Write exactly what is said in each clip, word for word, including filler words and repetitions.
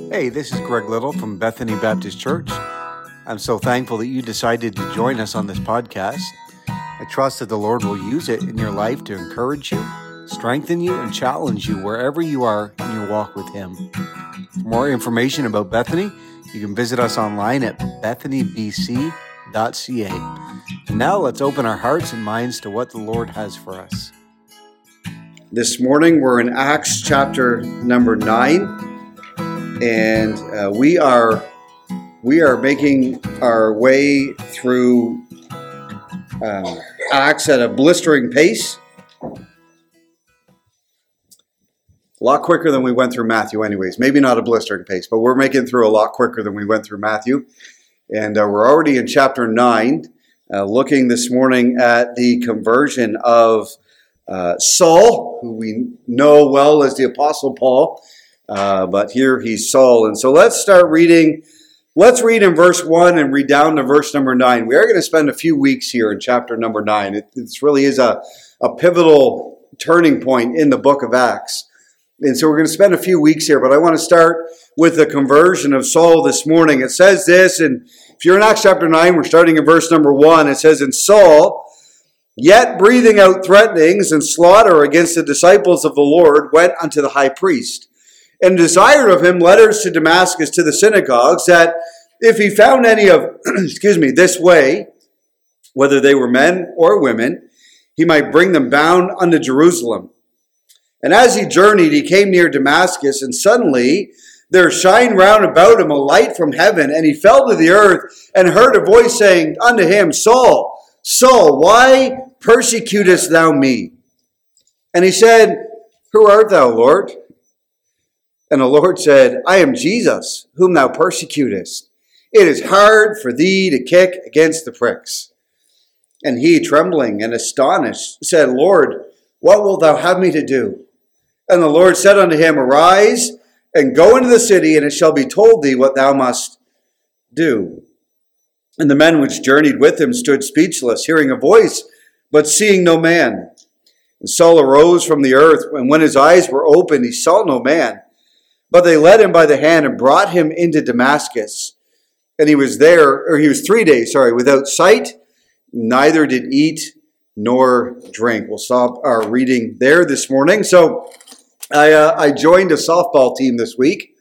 Hey, this is Greg Little from Bethany Baptist Church. I'm so thankful that you decided to join us on this podcast. I trust that the Lord will use it in your life to encourage you, strengthen you, and challenge you wherever you are in your walk with Him. For more information about Bethany, you can visit us online at bethany b c dot c a. And now let's open our hearts and minds to what the Lord has for us. This morning we're in Acts chapter number nine. And uh, we are we are making our way through uh, Acts at a blistering pace. A lot quicker than we went through Matthew anyways. Maybe not a blistering pace, but we're making through a lot quicker than we went through Matthew. And uh, we're already in chapter nine, uh, looking this morning at the conversion of uh, Saul, who we know well as the Apostle Paul. Uh, but here he's Saul. And so let's start reading. Let's read in verse one and read down to verse number nine. We are going to spend a few weeks here in chapter number nine. It, it really is a, a pivotal turning point in the book of Acts. And so we're going to spend a few weeks here, but I want to start with the conversion of Saul this morning. It says this, and if you're in Acts chapter nine, we're starting in verse number one. It says, "And Saul, yet breathing out threatenings and slaughter against the disciples of the Lord, went unto the high priest, and desired of him letters to Damascus to the synagogues, that if he found any of, excuse me, this way, whether they were men or women, he might bring them bound unto Jerusalem. And as he journeyed, he came near Damascus, and suddenly there shined round about him a light from heaven, and he fell to the earth, and heard a voice saying unto him, Saul, Saul, why persecutest thou me? And he said, Who art thou, Lord? And the Lord said, I am Jesus, whom thou persecutest. It is hard for thee to kick against the pricks. And he, trembling and astonished, said, Lord, what wilt thou have me to do? And the Lord said unto him, Arise, and go into the city, and it shall be told thee what thou must do. And the men which journeyed with him stood speechless, hearing a voice, but seeing no man. And Saul arose from the earth, and when his eyes were opened, he saw no man. But they led him by the hand and brought him into Damascus. And he was there, or he was three days, sorry, without sight, neither did eat nor drink. We'll stop our reading there this morning. So I, uh, I joined a softball team this week.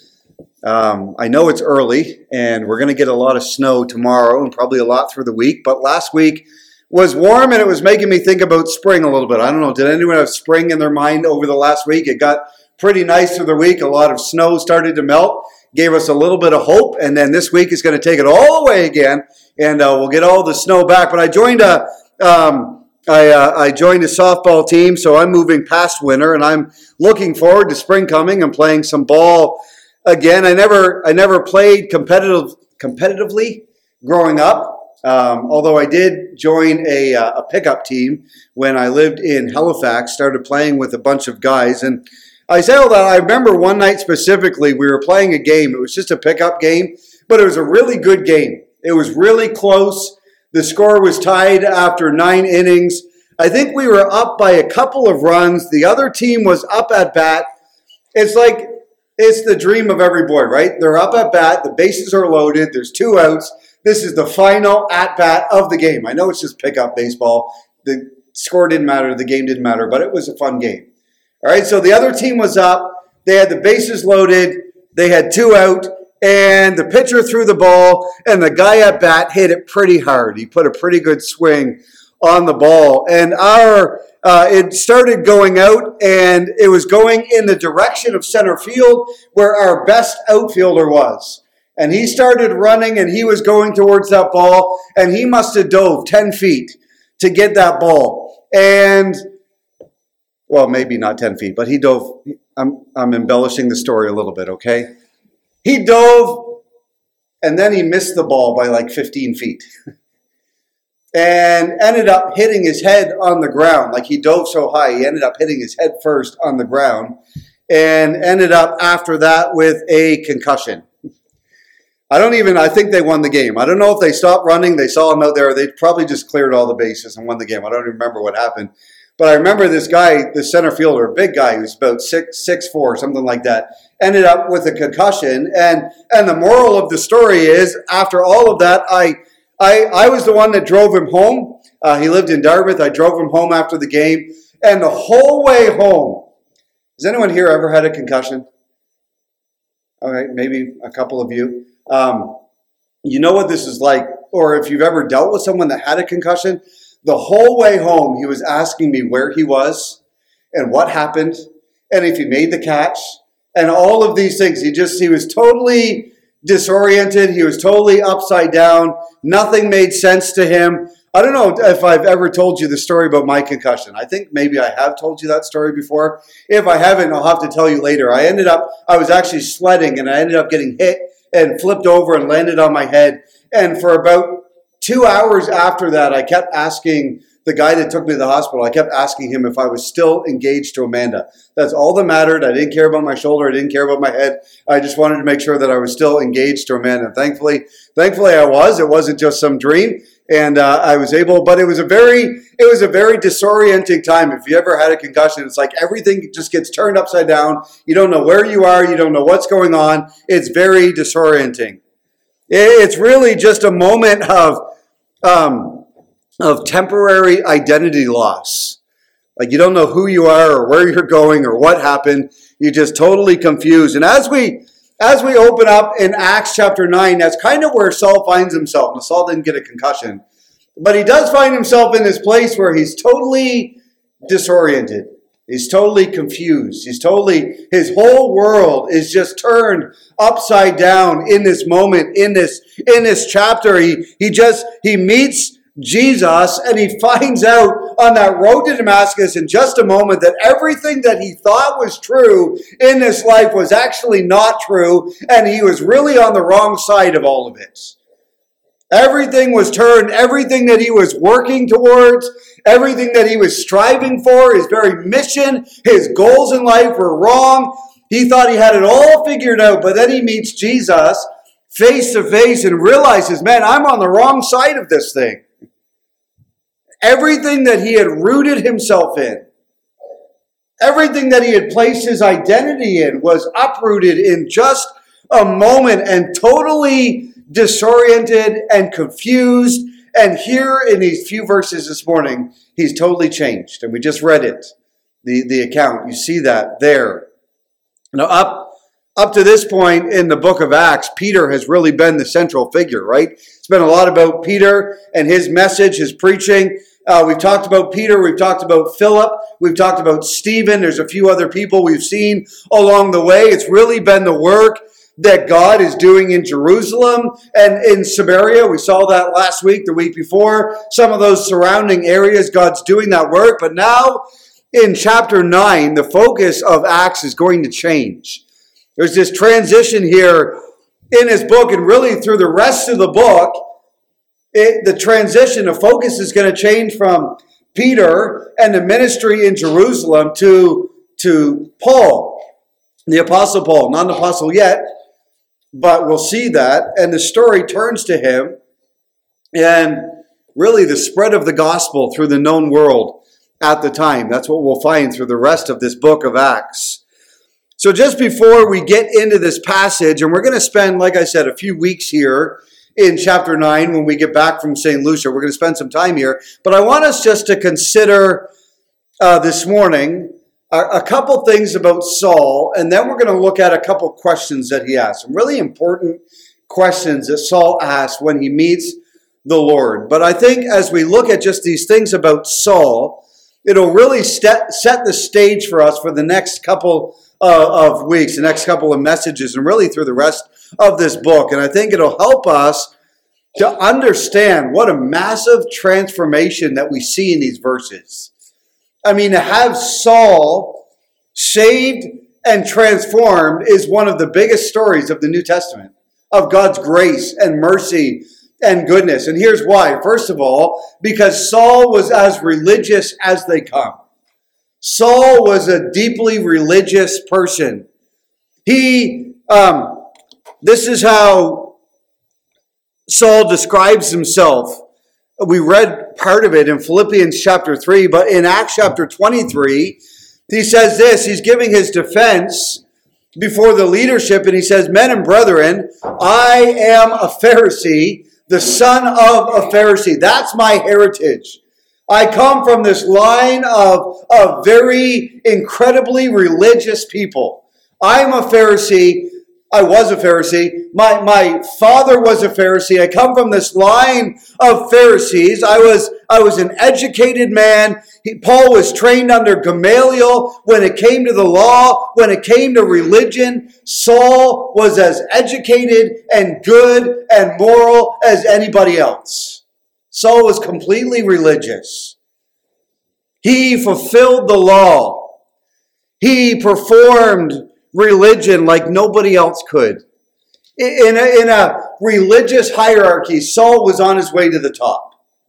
Um, I know it's early, and we're going to get a lot of snow tomorrow and probably a lot through the week. But last week was warm, and it was making me think about spring a little bit. I don't know, did anyone have spring in their mind over the last week? It got pretty nice through the week. A lot of snow started to melt, gave us a little bit of hope, and then this week is going to take it all away again, and uh, we'll get all the snow back. But I joined a, um, I, uh, I joined a softball team, so I'm moving past winter, and I'm looking forward to spring coming and playing some ball again. I never, I never played competitive, competitively growing up, um, although I did join a, uh, a pickup team when I lived in Halifax. Started playing with a bunch of guys, and I say all that. I remember one night specifically, we were playing a game. It was just a pickup game, but it was a really good game. It was really close. The score was tied after nine innings. I think we were up by a couple of runs. The other team was up at bat. It's like, it's the dream of every boy, right? They're up at bat. The bases are loaded. There's two outs. This is the final at bat of the game. I know it's just pickup baseball. The score didn't matter. The game didn't matter, but it was a fun game. All right, so the other team was up. They had the bases loaded. They had two out, and the pitcher threw the ball, and the guy at bat hit it pretty hard. He put a pretty good swing on the ball, and our uh, it started going out, and it was going in the direction of center field where our best outfielder was. And he started running, and he was going towards that ball, and he must have dove ten feet to get that ball. And well, maybe not ten feet, but he dove. I'm, I'm embellishing the story a little bit, okay? He dove, and then he missed the ball by like fifteen feet. And ended up hitting his head on the ground. Like he dove so high, he ended up hitting his head first on the ground. And ended up after that with a concussion. I don't even, I think they won the game. I don't know if they stopped running. They saw him out there. They probably just cleared all the bases and won the game. I don't even remember what happened. But I remember this guy, the center fielder, big guy, who's about six, six, four, something like that. ended up with a concussion. And and the moral of the story is, after all of that, I I, I was the one that drove him home. Uh, he lived in Dartmouth. I drove him home after the game. And the whole way home, has anyone here ever had a concussion? Okay, maybe a couple of you. Um, you know what this is like, or if you've ever dealt with someone that had a concussion, the whole way home, he was asking me where he was and what happened and if he made the catch and all of these things. He just, he was totally disoriented. He was totally upside down. Nothing made sense to him. I don't know if I've ever told you the story about my concussion. I think maybe I have told you that story before. If I haven't, I'll have to tell you later. I ended up, I was actually sledding and I ended up getting hit and flipped over and landed on my head. And for about two hours after that, I kept asking the guy that took me to the hospital, I kept asking him if I was still engaged to Amanda. That's all that mattered. I didn't care about my shoulder. I didn't care about my head. I just wanted to make sure that I was still engaged to Amanda. And thankfully, thankfully I was. It wasn't just some dream. And uh, I was able, but it was a very, it was a very disorienting time. If you ever had a concussion, it's like everything just gets turned upside down. You don't know where you are. You don't know what's going on. It's very disorienting. It's really just a moment of, um, of temporary identity loss. Like you don't know who you are or where you're going or what happened. You're just totally confused. And as we as we open up in Acts chapter nine, that's kind of where Saul finds himself. Now, Saul didn't get a concussion, but he does find himself in this place where he's totally disoriented. He's totally confused. He's totally, his whole world is just turned upside down in this moment, in this, in this chapter. He, he just, he meets Jesus and he finds out on that road to Damascus in just a moment that everything that he thought was true in this life was actually not true, and he was really on the wrong side of all of it. Everything was turned, everything that he was working towards, everything that he was striving for, his very mission, his goals in life were wrong. He thought he had it all figured out, but then he meets Jesus face to face and realizes, man, I'm on the wrong side of this thing. Everything that he had rooted himself in, everything that he had placed his identity in was uprooted in just a moment and totally disoriented and confused. And here in these few verses this morning, he's totally changed. And we just read it, the, the account. You see that there. Now, up, up to this point in the book of Acts, Peter has really been the central figure, right? It's been a lot about Peter and his message, his preaching. Uh, we've talked about Peter. We've talked about Philip. We've talked about Stephen. There's a few other people we've seen along the way. It's really been the work that God is doing in Jerusalem and in Samaria. We saw that last week, the week before. Some of those surrounding areas, God's doing that work. But now in chapter nine, the focus of Acts is going to change. There's this transition here in his book, and really through the rest of the book, It, the transition, the focus is going to change from Peter and the ministry in Jerusalem to, to Paul, the Apostle Paul. Not an apostle yet, but we'll see that. And the story turns to him and really the spread of the gospel through the known world at the time. That's what we'll find through the rest of this book of Acts. So just before we get into this passage, and we're going to spend, like I said, a few weeks here in chapter nine, when we get back from Saint Lucia, we're going to spend some time here. But I want us just to consider uh, this morning a, a couple things about Saul, and then we're going to look at a couple questions that he asked. Some really important questions that Saul asked when he meets the Lord. But I think as we look at just these things about Saul, it'll really set, set the stage for us for the next couple uh, of weeks, the next couple of messages, and really through the rest of this book. And I think it'll help us to understand what a massive transformation that we see in these verses. I mean, to have Saul saved and transformed is one of the biggest stories of the New Testament, of God's grace and mercy and goodness. And here's why. First of all, because Saul was as religious as they come. Saul was a deeply religious person. He, um, this is how Saul describes himself. We read part of it in Philippians chapter three, but in Acts chapter twenty-three, he says this, he's giving his defense before the leadership, and he says, "Men and brethren, I am a Pharisee, the son of a Pharisee." That's my heritage. I come from this line of, of very incredibly religious people. I'm a Pharisee. I was a Pharisee. My, my father was a Pharisee. I come from this line of Pharisees. I was, I was an educated man. He, Paul was trained under Gamaliel when it came to the law, when it came to religion. Saul was as educated and good and moral as anybody else. Saul was completely religious. He fulfilled the law. He performed religion like nobody else could. In a, in a religious hierarchy, Saul was on his way to the top.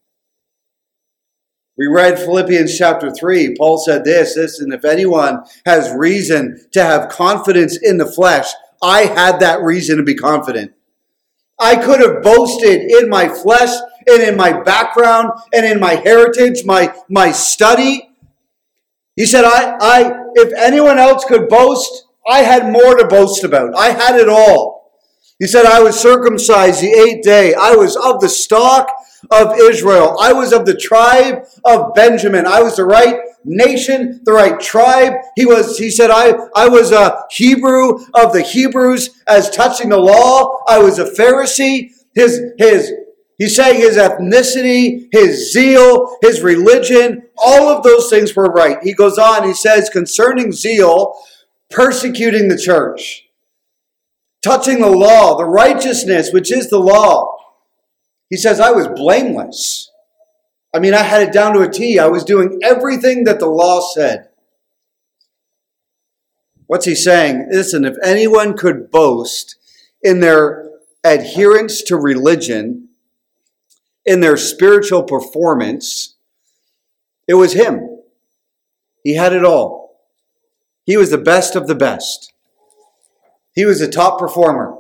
We read Philippians chapter three. Paul said this, listen, if anyone has reason to have confidence in the flesh, I had that reason to be confident. I could have boasted in my flesh and in my background and in my heritage, my, my study. He said, I, I, if anyone else could boast, I had more to boast about. I had it all. He said, I was circumcised the eighth day. I was of the stock of Israel. I was of the tribe of Benjamin. I was the right nation, the right tribe. He was, he said, I, I was a Hebrew of the Hebrews as touching the law. I was a Pharisee. His, his, he's saying his ethnicity, his zeal, his religion, all of those things were right. He goes on, he says, concerning zeal, persecuting the church, touching the law, the righteousness, which is the law. He says, I was blameless. I mean, I had it down to a T. I was doing everything that the law said. What's he saying? Listen, if anyone could boast in their adherence to religion, in their spiritual performance, it was him. He had it all. He was the best of the best. He was a top performer.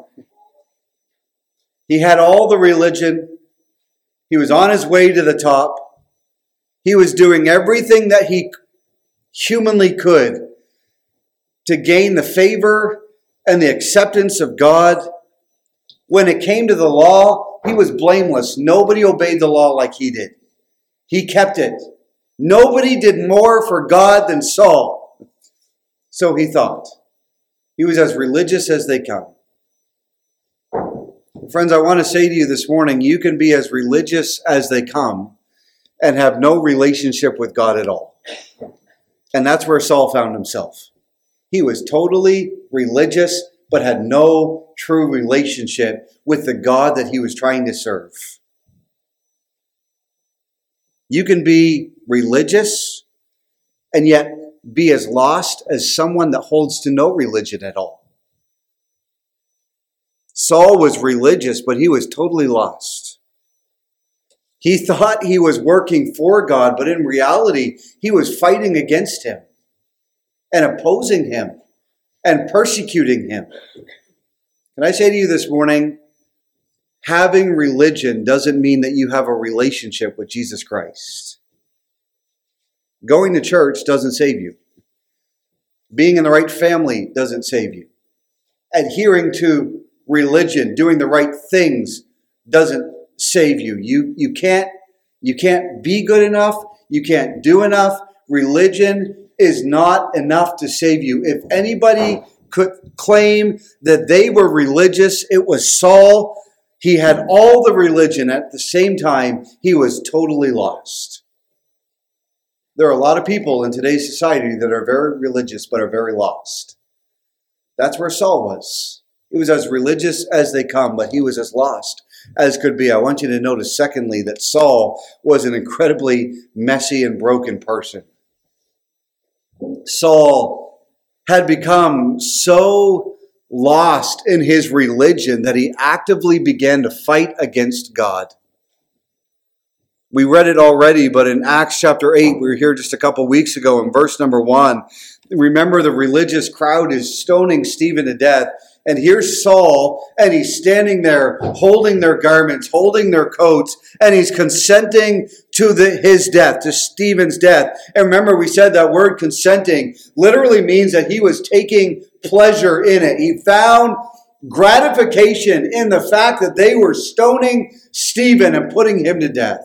He had all the religion. He was on his way to the top. He was doing everything that he humanly could to gain the favor and the acceptance of God. When it came to the law, he was blameless. Nobody obeyed the law like he did. He kept it. Nobody did more for God than Saul. So he thought. He was as religious as they come. Friends, I want to say to you this morning, you can be as religious as they come and have no relationship with God at all. And that's where Saul found himself. He was totally religious, but had no true relationship with the God that he was trying to serve. You can be religious and yet be as lost as someone that holds to no religion at all. Saul was religious, but he was totally lost. He thought he was working for God, but in reality, he was fighting against him and opposing him and persecuting him. Can I say to you this morning, having religion doesn't mean that you have a relationship with Jesus Christ. Going to church doesn't save you. Being in the right family doesn't save you. Adhering to religion, doing the right things doesn't save you. You, you can't, you can't be good enough. You can't do enough. Religion is not enough to save you. If anybody could claim that they were religious, it was Saul. He had all the religion. At the same time, he was totally lost. There are a lot of people in today's society that are very religious but are very lost. That's where Saul was. He was as religious as they come, but he was as lost as could be. I want you to notice, secondly, that Saul was an incredibly messy and broken person. Saul had become so lost in his religion that he actively began to fight against God. We read it already, but in Acts chapter eight, we were here just a couple weeks ago in verse number one. Remember, the religious crowd is stoning Stephen to death. And here's Saul, and he's standing there holding their garments, holding their coats, and he's consenting to the, his death, to Stephen's death. And remember, we said that word consenting literally means that he was taking pleasure in it. He found gratification in the fact that they were stoning Stephen and putting him to death.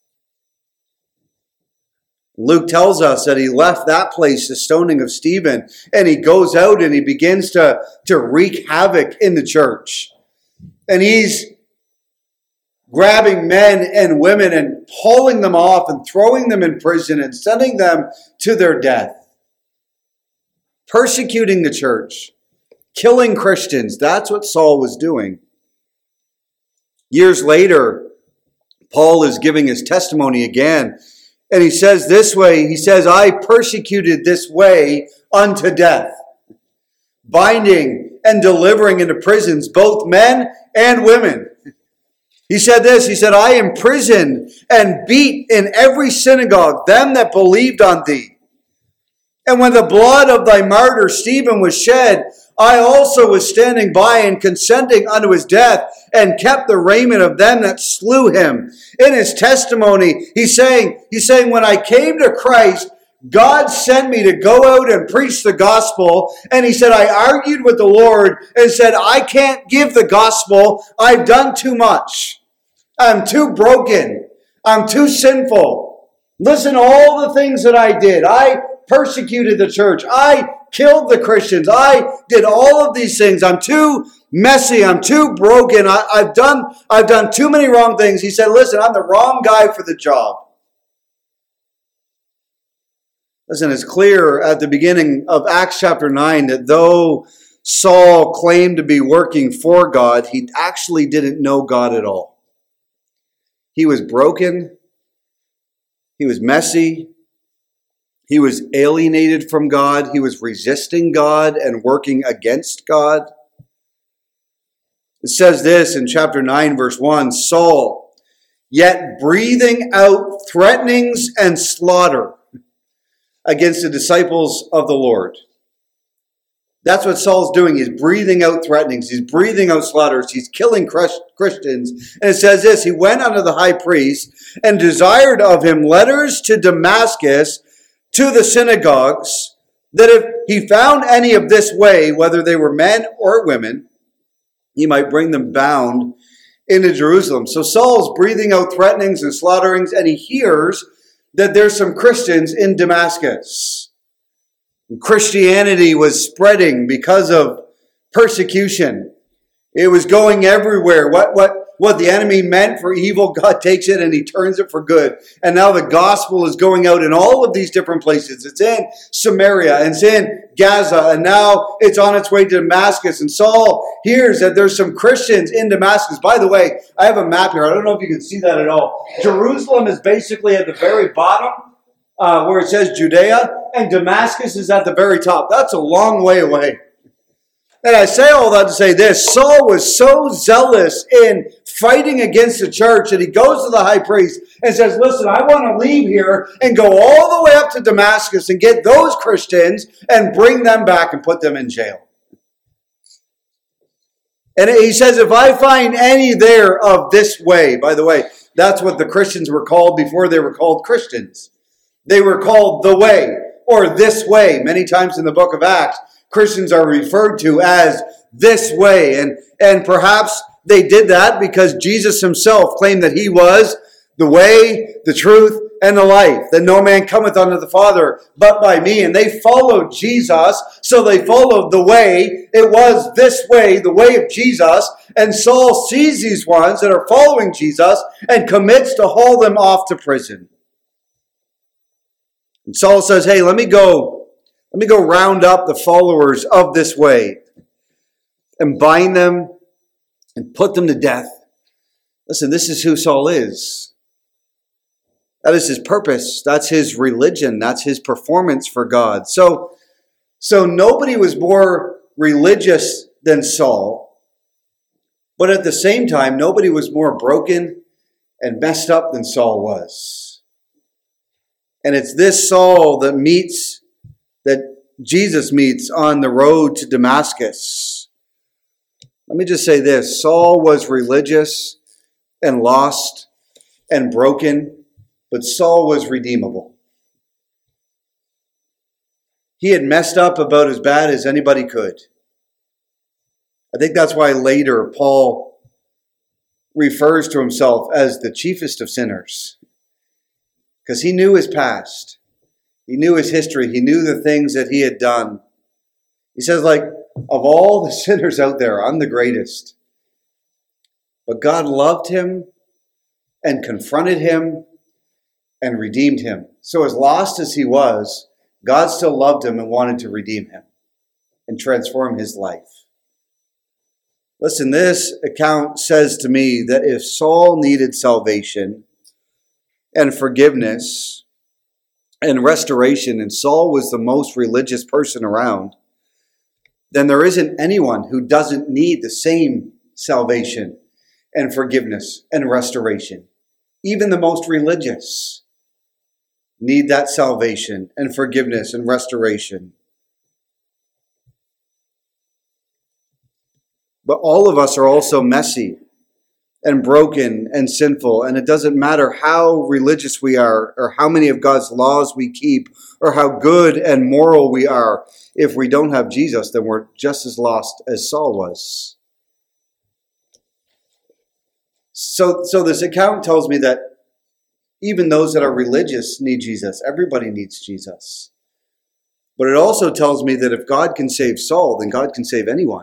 Luke tells us that he left that place, the stoning of Stephen, and he goes out and he begins to, to wreak havoc in the church. And he's grabbing men and women and hauling them off and throwing them in prison and sending them to their death. Persecuting the church, killing Christians. That's what Saul was doing. Years later, Paul is giving his testimony again. And he says this way, he says, I persecuted this way unto death, binding and delivering into prisons both men and women. He said this, he said, I imprisoned and beat in every synagogue them that believed on thee. And when the blood of thy martyr Stephen was shed, I also was standing by and consenting unto his death, and kept the raiment of them that slew him. In his testimony, he's saying, he's saying, when I came to Christ, God sent me to go out and preach the gospel. And he said, I argued with the Lord and said, I can't give the gospel. I've done too much. I'm too broken. I'm too sinful. Listen to all the things that I did. I persecuted the church. I killed the Christians. I did all of these things. I'm too messy. I'm too broken. I, I've done, I've done too many wrong things. He said, listen, I'm the wrong guy for the job. Listen, it's clear at the beginning of Acts chapter nine that though Saul claimed to be working for God, he actually didn't know God at all. He was broken. He was messy. He was alienated from God. He was resisting God and working against God. It says this in chapter nine, verse one, Saul, yet breathing out threatenings and slaughter against the disciples of the Lord. That's what Saul's doing. He's breathing out threatenings. He's breathing out slaughters. He's killing Christians. And it says this, he went unto the high priest and desired of him letters to Damascus to the synagogues, that if he found any of this way, whether they were men or women, he might bring them bound into Jerusalem. So Saul's breathing out threatenings and slaughterings, and he hears that there's some Christians in Damascus. Christianity was spreading because of persecution. It was going everywhere. What, what, what the enemy meant for evil, God takes it and he turns it for good. And now the gospel is going out in all of these different places. It's in Samaria, and it's in Gaza, and now it's on its way to Damascus. And Saul hears that there's some Christians in Damascus. By the way, I have a map here. I don't know if you can see that at all. Jerusalem is basically at the very bottom, uh, where it says Judea, and Damascus is at the very top. That's a long way away. And I say all that to say this, Saul was so zealous in fighting against the church that he goes to the high priest and says, listen, I want to leave here and go all the way up to Damascus and get those Christians and bring them back and put them in jail. And he says, if I find any there of this way, by the way, that's what the Christians were called before they were called Christians. They were called the way, or this way. Many times in the book of Acts, Christians are referred to as this way. And, and perhaps they did that because Jesus himself claimed that he was the way, the truth, and the life. That no man cometh unto the Father but by me. And they followed Jesus, so they followed the way. It was this way, the way of Jesus. And Saul sees these ones that are following Jesus and commits to haul them off to prison. And Saul says, hey, let me go. Let me go round up the followers of this way and bind them and put them to death. Listen, this is who Saul is. That is his purpose. That's his religion. That's his performance for God. So, so nobody was more religious than Saul, but at the same time, nobody was more broken and messed up than Saul was. And it's this Saul that meets that Jesus meets on the road to Damascus. Let me just say this. Saul was religious and lost and broken, but Saul was redeemable. He had messed up about as bad as anybody could. I think that's why later Paul refers to himself as the chiefest of sinners. Because he knew his past. He knew his history. He knew the things that he had done. He says, like, of all the sinners out there, I'm the greatest. But God loved him and confronted him and redeemed him. So as lost as he was, God still loved him and wanted to redeem him and transform his life. Listen, this account says to me that if Saul needed salvation and forgiveness and restoration, and Saul was the most religious person around, then there isn't anyone who doesn't need the same salvation and forgiveness and restoration. Even the most religious need that salvation and forgiveness and restoration. But all of us are also messy and broken and sinful, and it doesn't matter how religious we are or how many of God's laws we keep or how good and moral we are. If we don't have Jesus, then we're just as lost as Saul was. So, so this account tells me that even those that are religious need Jesus. Everybody needs Jesus. But it also tells me that if God can save Saul, then God can save anyone.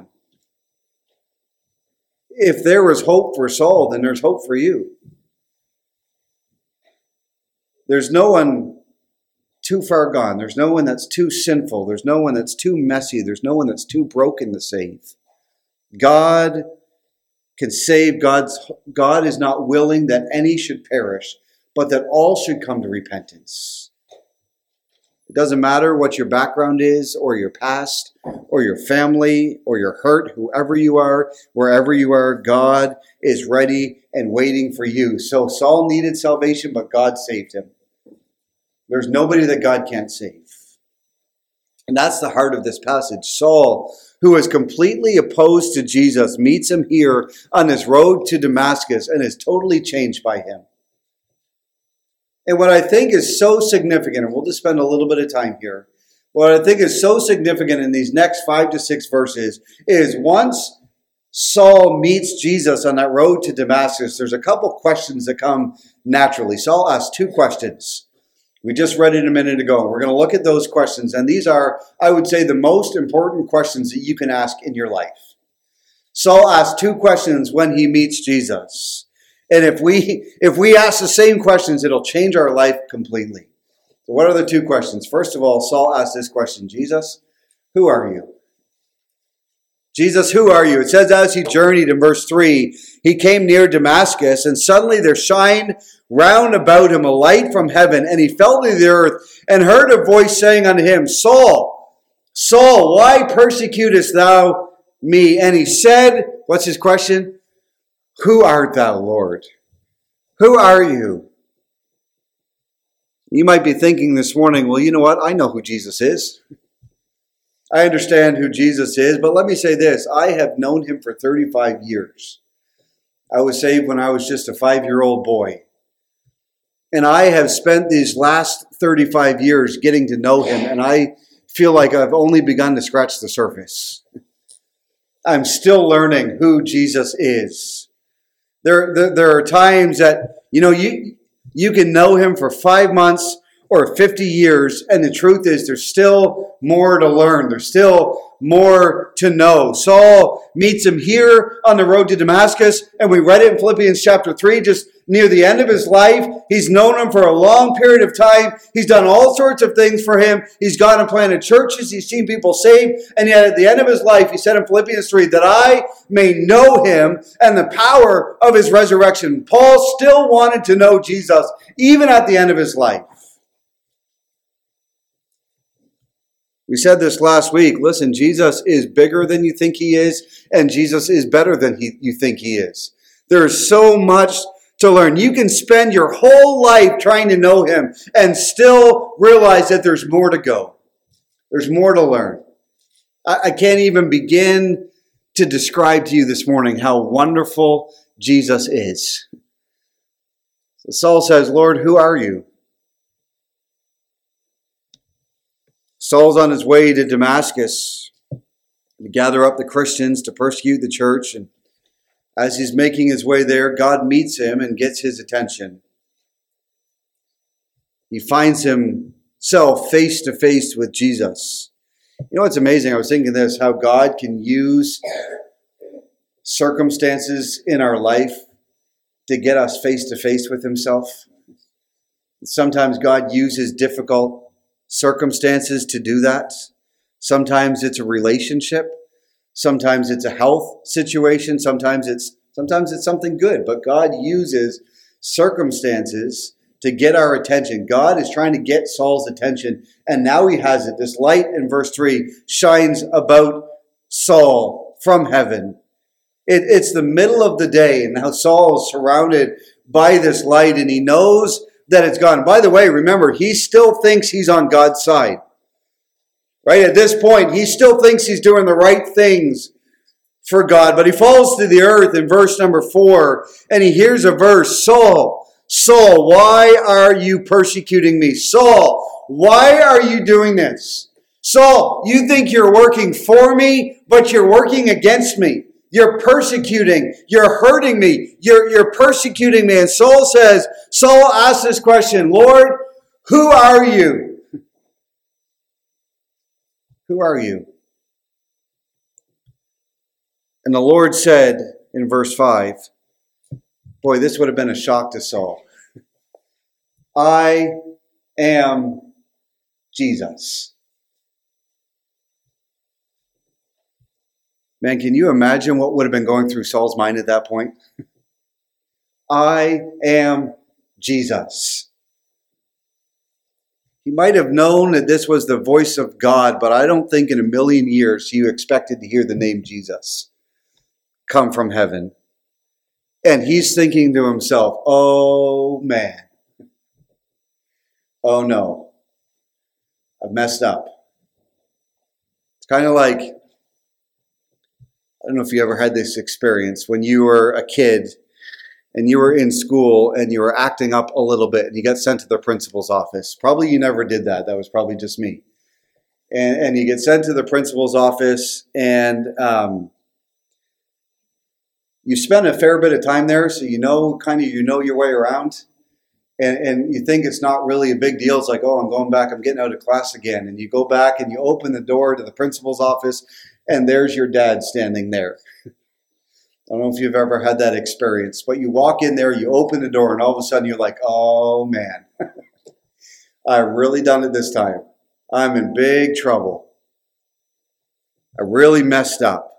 If there was hope for Saul, then there's hope for you. There's no one too far gone. There's no one that's too sinful. There's no one that's too messy. There's no one that's too broken to save. God can save. God's, God is not willing that any should perish, but that all should come to repentance. It doesn't matter what your background is, or your past, or your family, or your hurt, whoever you are, wherever you are, God is ready and waiting for you. So Saul needed salvation, but God saved him. There's nobody that God can't save. And that's the heart of this passage. Saul, who is completely opposed to Jesus, meets him here on his road to Damascus and is totally changed by him. And what I think is so significant, and we'll just spend a little bit of time here, what I think is so significant in these next five to six verses is once Saul meets Jesus on that road to Damascus, there's a couple questions that come naturally. Saul asks two questions. We just read it a minute ago. We're going to look at those questions. And these are, I would say, the most important questions that you can ask in your life. Saul asks two questions when he meets Jesus. And if we if we ask the same questions, it'll change our life completely. So what are the two questions? First of all, Saul asked this question, Jesus, who are you? Jesus, who are you? It says as he journeyed in verse three, he came near Damascus, and suddenly there shined round about him a light from heaven, and he fell to the earth and heard a voice saying unto him, Saul, Saul, why persecutest thou me? And he said, what's his question? Who art thou, Lord? Who are you? You might be thinking this morning, well, you know what? I know who Jesus is. I understand who Jesus is, but let me say this. I have known him for thirty-five years. I was saved when I was just a five-year-old boy. And I have spent these last thirty-five years getting to know him, and I feel like I've only begun to scratch the surface. I'm still learning who Jesus is. There, there, there are times that, you know, you, you can know him for five months or fifty years, and the truth is there's still more to learn. There's still more to know. Saul meets him here on the road to Damascus, and we read it in Philippians chapter three, just near the end of his life. He's known him for a long period of time. He's done all sorts of things for him. He's gone and planted churches. He's seen people saved. And yet at the end of his life, he said in Philippians three, that I may know him and the power of his resurrection. Paul still wanted to know Jesus, even at the end of his life. We said this last week. Listen, Jesus is bigger than you think he is, and Jesus is better than he, you think he is. There is so much to learn. You can spend your whole life trying to know him and still realize that there's more to go. There's more to learn. I, I can't even begin to describe to you this morning how wonderful Jesus is. So Saul says, Lord, who are you? Saul's on his way to Damascus to gather up the Christians to persecute the church. And as he's making his way there, God meets him and gets his attention. He finds himself face to face with Jesus. You know what's amazing? I was thinking this, how God can use circumstances in our life to get us face to face with himself. Sometimes God uses difficult circumstances to do that. Sometimes it's a relationship. Sometimes it's a health situation. Sometimes it's sometimes it's something good. But God uses circumstances to get our attention. God is trying to get Saul's attention, and now he has it. This light in verse three shines about Saul from heaven. It, it's the middle of the day, and now Saul is surrounded by this light, and he knows that it's gone. By the way, remember, he still thinks he's on God's side. Right? At this point, he still thinks he's doing the right things for God. But he falls to the earth in verse number four, and he hears a verse, Saul, Saul, why are you persecuting me? Saul, why are you doing this? Saul, you think you're working for me, but you're working against me. You're persecuting. You're hurting me. You're, you're persecuting me. And Saul says, Saul asks this question, Lord, who are you? Who are you? And the Lord said in verse five, boy, this would have been a shock to Saul. I am Jesus. Man, can you imagine what would have been going through Saul's mind at that point? I am Jesus. He might have known that this was the voice of God, but I don't think in a million years he expected to hear the name Jesus come from heaven. And he's thinking to himself, oh man, oh no, I've messed up. It's kind of like, I don't know if you ever had this experience when you were a kid and you were in school and you were acting up a little bit and you got sent to the principal's office. Probably you never did that. That was probably just me. And, and you get sent to the principal's office and um, you spend a fair bit of time there, so you know kind of you know your way around. And, and you think it's not really a big deal. It's like, oh, I'm going back. I'm getting out of class again. And you go back and you open the door to the principal's office and there's your dad standing there. I don't know if you've ever had that experience, but you walk in there, you open the door, and all of a sudden you're like, oh man, I've really done it this time. I'm in big trouble. I really messed up.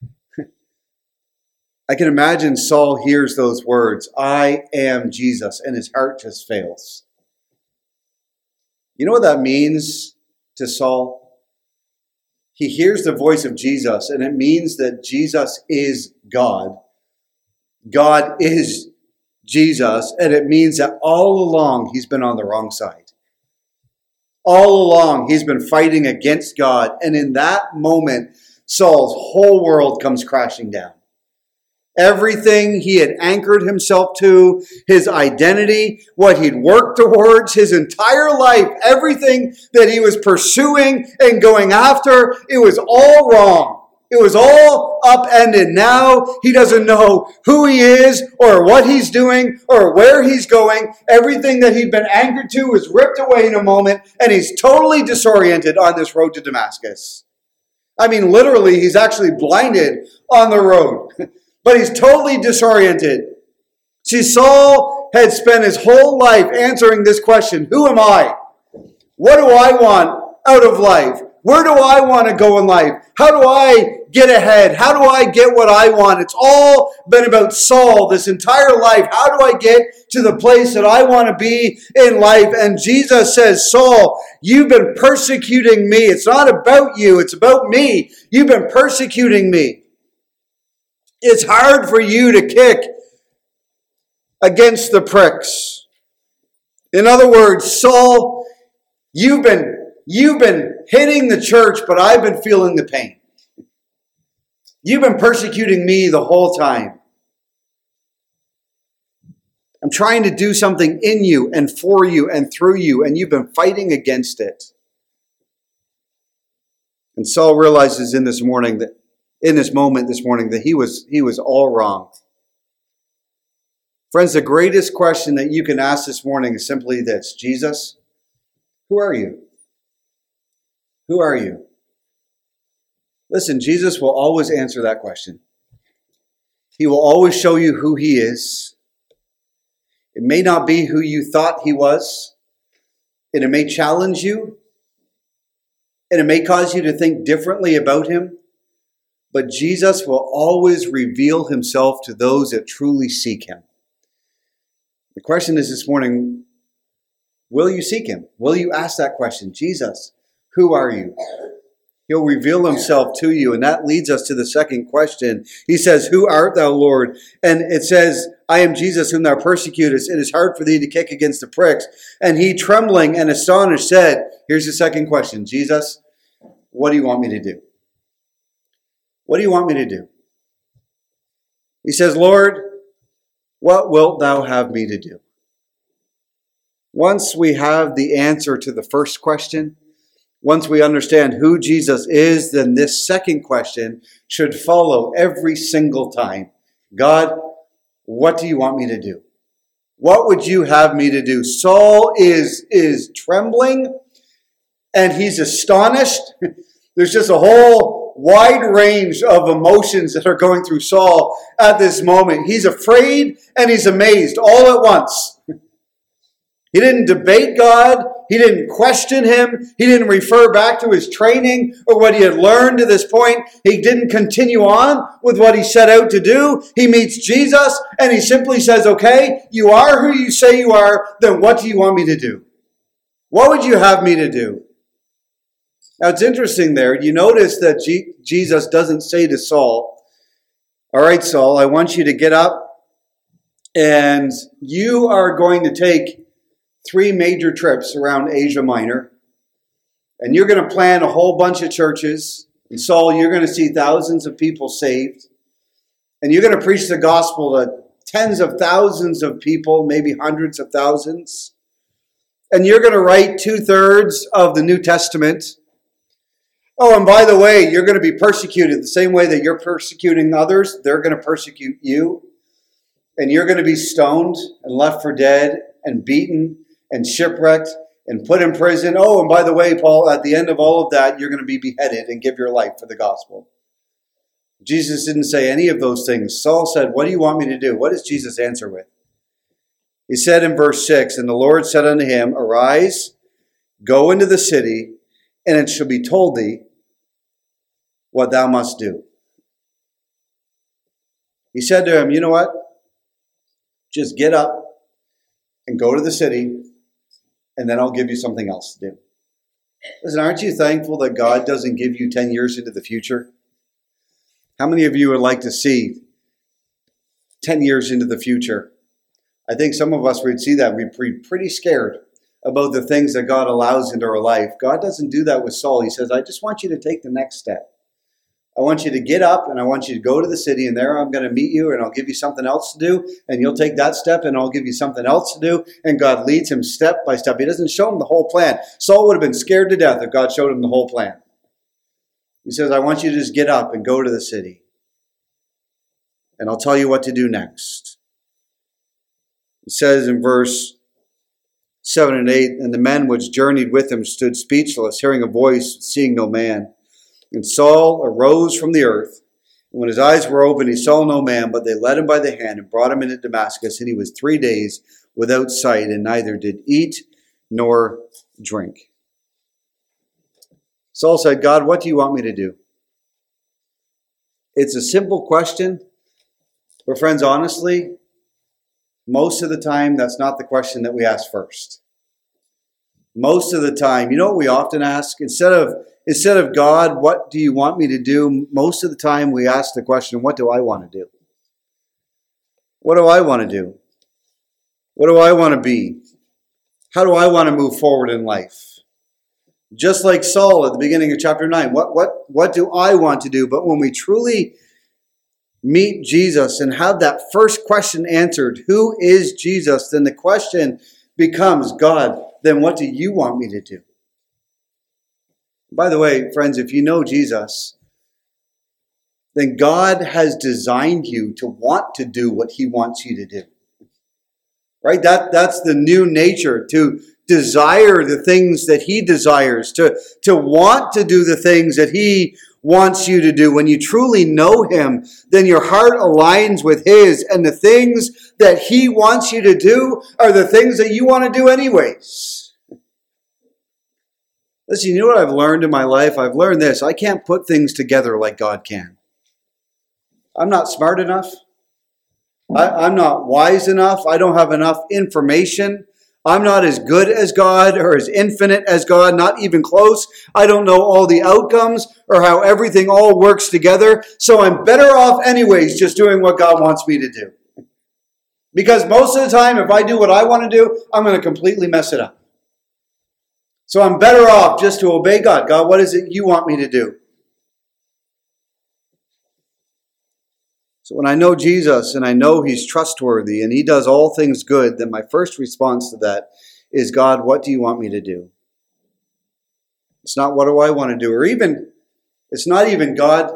I can imagine Saul hears those words, I am Jesus, and his heart just fails. You know what that means to Saul? He hears the voice of Jesus, and it means that Jesus is God. God is Jesus, and it means that all along he's been on the wrong side. All along he's been fighting against God, and in that moment, Saul's whole world comes crashing down. Everything he had anchored himself to, his identity, what he'd worked towards his entire life, everything that he was pursuing and going after, it was all wrong. It was all upended. Now he doesn't know who he is or what he's doing or where he's going. Everything that he'd been anchored to was ripped away in a moment, and he's totally disoriented on this road to Damascus. I mean, literally, he's actually blinded on the road. But he's totally disoriented. See, Saul had spent his whole life answering this question, who am I? What do I want out of life? Where do I want to go in life? How do I get ahead? How do I get what I want? It's all been about Saul this entire life. How do I get to the place that I want to be in life? And Jesus says, Saul, you've been persecuting me. It's not about you. It's about me. You've been persecuting me. It's hard for you to kick against the pricks. In other words, Saul, you've been, you've been hitting the church, but I've been feeling the pain. You've been persecuting me the whole time. I'm trying to do something in you and for you and through you, and you've been fighting against it. And Saul realizes in this morning that, in this moment this morning, that he was he was all wrong. Friends, the greatest question that you can ask this morning is simply this: Jesus, who are you? Who are you? Listen, Jesus will always answer that question. He will always show you who he is. It may not be who you thought he was, and it may challenge you, and it may cause you to think differently about him, but Jesus will always reveal himself to those that truly seek him. The question is this morning, will you seek him? Will you ask that question? Jesus, who are you? He'll reveal himself to you, and that leads us to the second question. He says, who art thou, Lord? And it says, I am Jesus whom thou persecutest. It is hard for thee to kick against the pricks. And he, trembling and astonished, said, here's the second question. Jesus, what do you want me to do? What do you want me to do? He says, Lord, what wilt thou have me to do? Once we have the answer to the first question, once we understand who Jesus is, then this second question should follow every single time. God, what do you want me to do? What would you have me to do? Saul is, is trembling and he's astonished. There's just a whole wide range of emotions that are going through Saul at this moment. He's afraid and he's amazed all at once. He didn't debate God. He didn't question him. He didn't refer back to his training or what he had learned to this point. He didn't continue on with what he set out to do. He meets Jesus and he simply says, okay, you are who you say you are, then what do you want me to do? What would you have me to do? Now it's interesting there. You notice that G- Jesus doesn't say to Saul, all right, Saul, I want you to get up and you are going to take three major trips around Asia Minor. And you're going to plant a whole bunch of churches. And Saul, you're going to see thousands of people saved. And you're going to preach the gospel to tens of thousands of people, maybe hundreds of thousands. And you're going to write two-thirds of the New Testament. Oh, and by the way, you're going to be persecuted the same way that you're persecuting others. They're going to persecute you. And you're going to be stoned and left for dead and beaten and shipwrecked and put in prison. Oh, and by the way, Paul, at the end of all of that, you're going to be beheaded and give your life for the gospel. Jesus didn't say any of those things. Saul said, what do you want me to do? What does Jesus answer with? He said in verse six, and the Lord said unto him, arise, go into the city, and it shall be told thee what thou must do. He said to him, you know what? Just get up and go to the city, and then I'll give you something else to do. Listen, aren't you thankful that God doesn't give you ten years into the future? How many of you would like to see ten years into the future? I think some of us would see that. We'd be pretty scared about the things that God allows into our life. God doesn't do that with Saul. He says, I just want you to take the next step. I want you to get up and I want you to go to the city, and there I'm going to meet you and I'll give you something else to do, and you'll take that step and I'll give you something else to do. And God leads him step by step. He doesn't show him the whole plan. Saul would have been scared to death if God showed him the whole plan. He says, I want you to just get up and go to the city, and I'll tell you what to do next. It says in verse seven and eight, and the men which journeyed with him stood speechless, hearing a voice, seeing no man. And Saul arose from the earth, and when his eyes were open, he saw no man, but they led him by the hand and brought him into Damascus, and he was three days without sight, and neither did eat nor drink. Saul said, God, what do you want me to do? It's a simple question, but friends, honestly, most of the time, that's not the question that we ask first. Most of the time, you know what we often ask? Instead of Instead of God, what do you want me to do? Most of the time we ask the question, what do I want to do? What do I want to do? What do I want to be? How do I want to move forward in life? Just like Saul at the beginning of chapter nine, what, what, what do I want to do? But when we truly meet Jesus and have that first question answered, who is Jesus? Then the question becomes, God, then what do you want me to do? By the way, friends, if you know Jesus, then God has designed you to want to do what he wants you to do. Right? That, that's the new nature, to desire the things that he desires, to, to want to do the things that he wants you to do. When you truly know him, then your heart aligns with his, and the things that he wants you to do are the things that you want to do anyways. Listen, you know what I've learned in my life? I've learned this. I can't put things together like God can. I'm not smart enough. I, I'm not wise enough. I don't have enough information. I'm not as good as God or as infinite as God, not even close. I don't know all the outcomes or how everything all works together. So I'm better off anyways just doing what God wants me to do. Because most of the time, if I do what I want to do, I'm going to completely mess it up. So I'm better off just to obey God. God, what is it you want me to do? So when I know Jesus and I know he's trustworthy and he does all things good, then my first response to that is, God, what do you want me to do? It's not what do I want to do, or even, it's not even, God,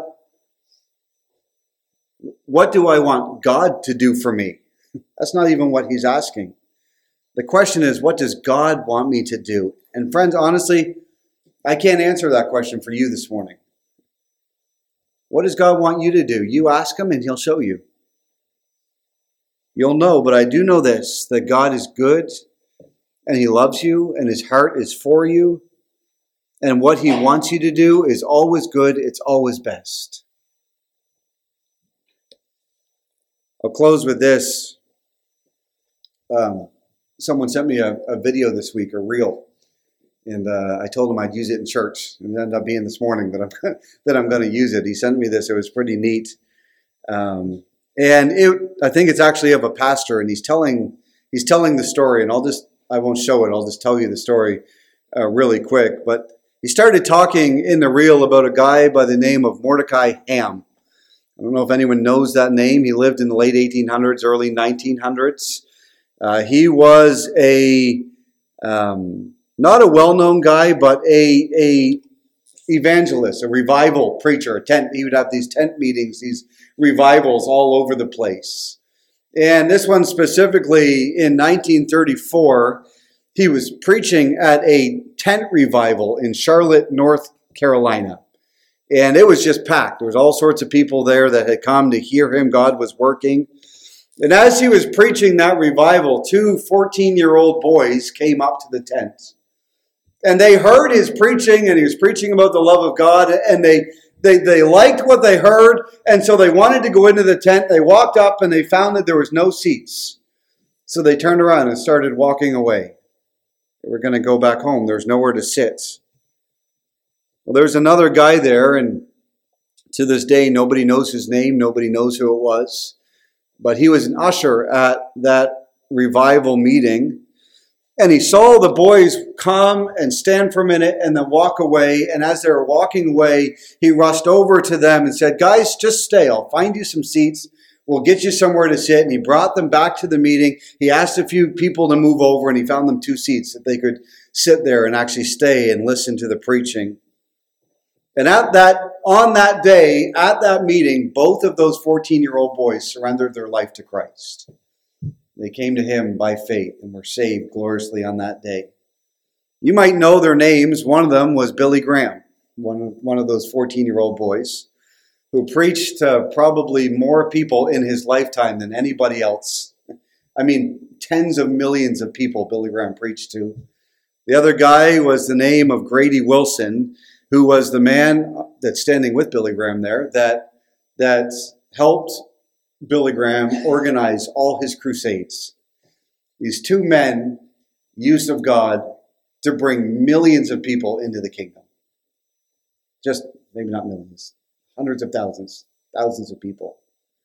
what do I want God to do for me? That's not even what he's asking. The question is, what does God want me to do? And friends, honestly, I can't answer that question for you this morning. What does God want you to do? You ask him and he'll show you. You'll know, but I do know this, that God is good and he loves you and his heart is for you. And what he wants you to do is always good. It's always best. I'll close with this. Um, someone sent me a, a video this week, a reel. And uh, I told him I'd use it in church. And it ended up being this morning that I'm that I'm going to use it. He sent me this. It was pretty neat. Um, and it, I think it's actually of a pastor, and he's telling he's telling the story. And I'll just I won't show it. I'll just tell you the story uh, really quick. But he started talking in the reel about a guy by the name of Mordecai Ham. I don't know if anyone knows that name. He lived in the late eighteen hundreds, early nineteen hundreds. Uh, he was a um, Not a well-known guy, but a, a evangelist, a revival preacher. A tent. He would have these tent meetings, these revivals all over the place. And this one specifically in nineteen thirty-four, he was preaching at a tent revival in Charlotte, North Carolina. And it was just packed. There was all sorts of people there that had come to hear him. God was working. And as he was preaching that revival, two fourteen-year-old boys came up to the tent. And they heard his preaching, and he was preaching about the love of God, and they, they, they liked what they heard, and so they wanted to go into the tent. They walked up, and they found that there was no seats. So they turned around and started walking away. They were going to go back home. There was nowhere to sit. Well, there's another guy there, and to this day, nobody knows his name. Nobody knows who it was. But he was an usher at that revival meeting. And he saw the boys come and stand for a minute and then walk away. And as they were walking away, he rushed over to them and said, guys, just stay. I'll find you some seats. We'll get you somewhere to sit. And he brought them back to the meeting. He asked a few people to move over, and he found them two seats that they could sit there and actually stay and listen to the preaching. And at that, on that day, at that meeting, both of those fourteen-year-old boys surrendered their life to Christ. They came to him by faith and were saved gloriously on that day. You might know their names. One of them was Billy Graham, one of, one of those fourteen-year-old boys who preached to probably more people in his lifetime than anybody else. I mean, tens of millions of people Billy Graham preached to. The other guy was the name of Grady Wilson, who was the man that's standing with Billy Graham there that, that helped Billy Graham organized all his crusades. These two men used of God to bring millions of people into the kingdom. Just maybe not millions, hundreds of thousands, thousands of people.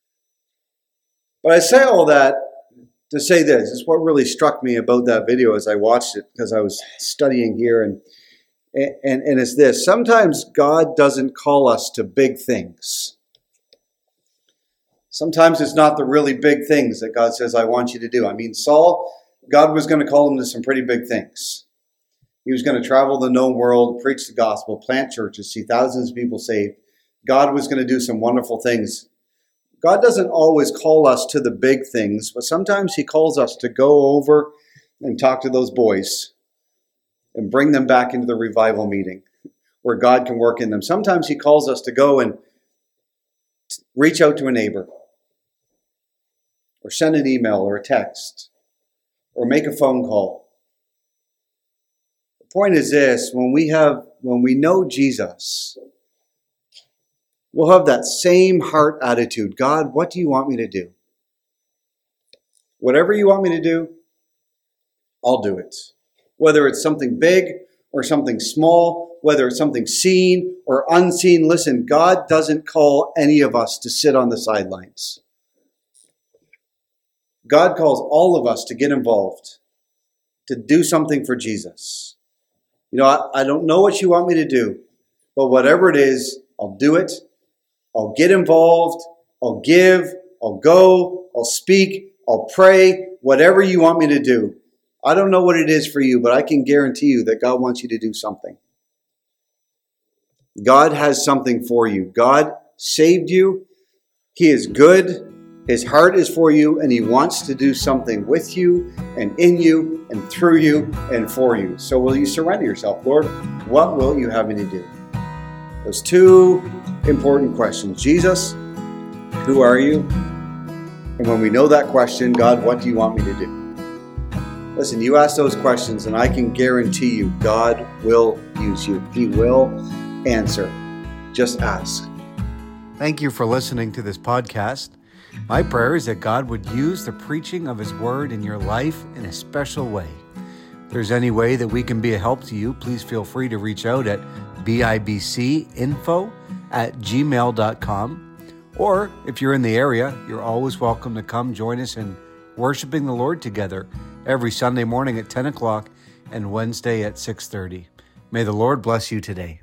But I say all that to say this. This is what really struck me about that video as I watched it, because I was studying here, and and, and it's this. Sometimes God doesn't call us to big things. Sometimes it's not the really big things that God says, I want you to do. I mean, Saul, God was going to call him to some pretty big things. He was going to travel the known world, preach the gospel, plant churches, see thousands of people saved. God was going to do some wonderful things. God doesn't always call us to the big things, but sometimes he calls us to go over and talk to those boys and bring them back into the revival meeting where God can work in them. Sometimes he calls us to go and reach out to a neighbor or send an email or a text or make a phone call. The point is this, when we have, when we know Jesus, we'll have that same heart attitude. God, what do you want me to do? Whatever you want me to do, I'll do it. Whether it's something big or something small, whether it's something seen or unseen. Listen, God doesn't call any of us to sit on the sidelines. God calls all of us to get involved, to do something for Jesus. You know, I, I don't know what you want me to do, but whatever it is, I'll do it. I'll get involved. I'll give. I'll go. I'll speak. I'll pray. Whatever you want me to do. I don't know what it is for you, but I can guarantee you that God wants you to do something. God has something for you. God saved you. He is good. His heart is for you, and he wants to do something with you and in you and through you and for you. So will you surrender yourself? Lord, what will you have me to do? Those two important questions. Jesus, who are you? And when we know that question, God, what do you want me to do? Listen, you ask those questions, and I can guarantee you God will use you. He will answer. Just ask. Thank you for listening to this podcast. My prayer is that God would use the preaching of his word in your life in a special way. If there's any way that we can be a help to you, please feel free to reach out at bibcinfo at gmail dot com. Or if you're in the area, you're always welcome to come join us in worshiping the Lord together every Sunday morning at ten o'clock and Wednesday at six thirty. May the Lord bless you today.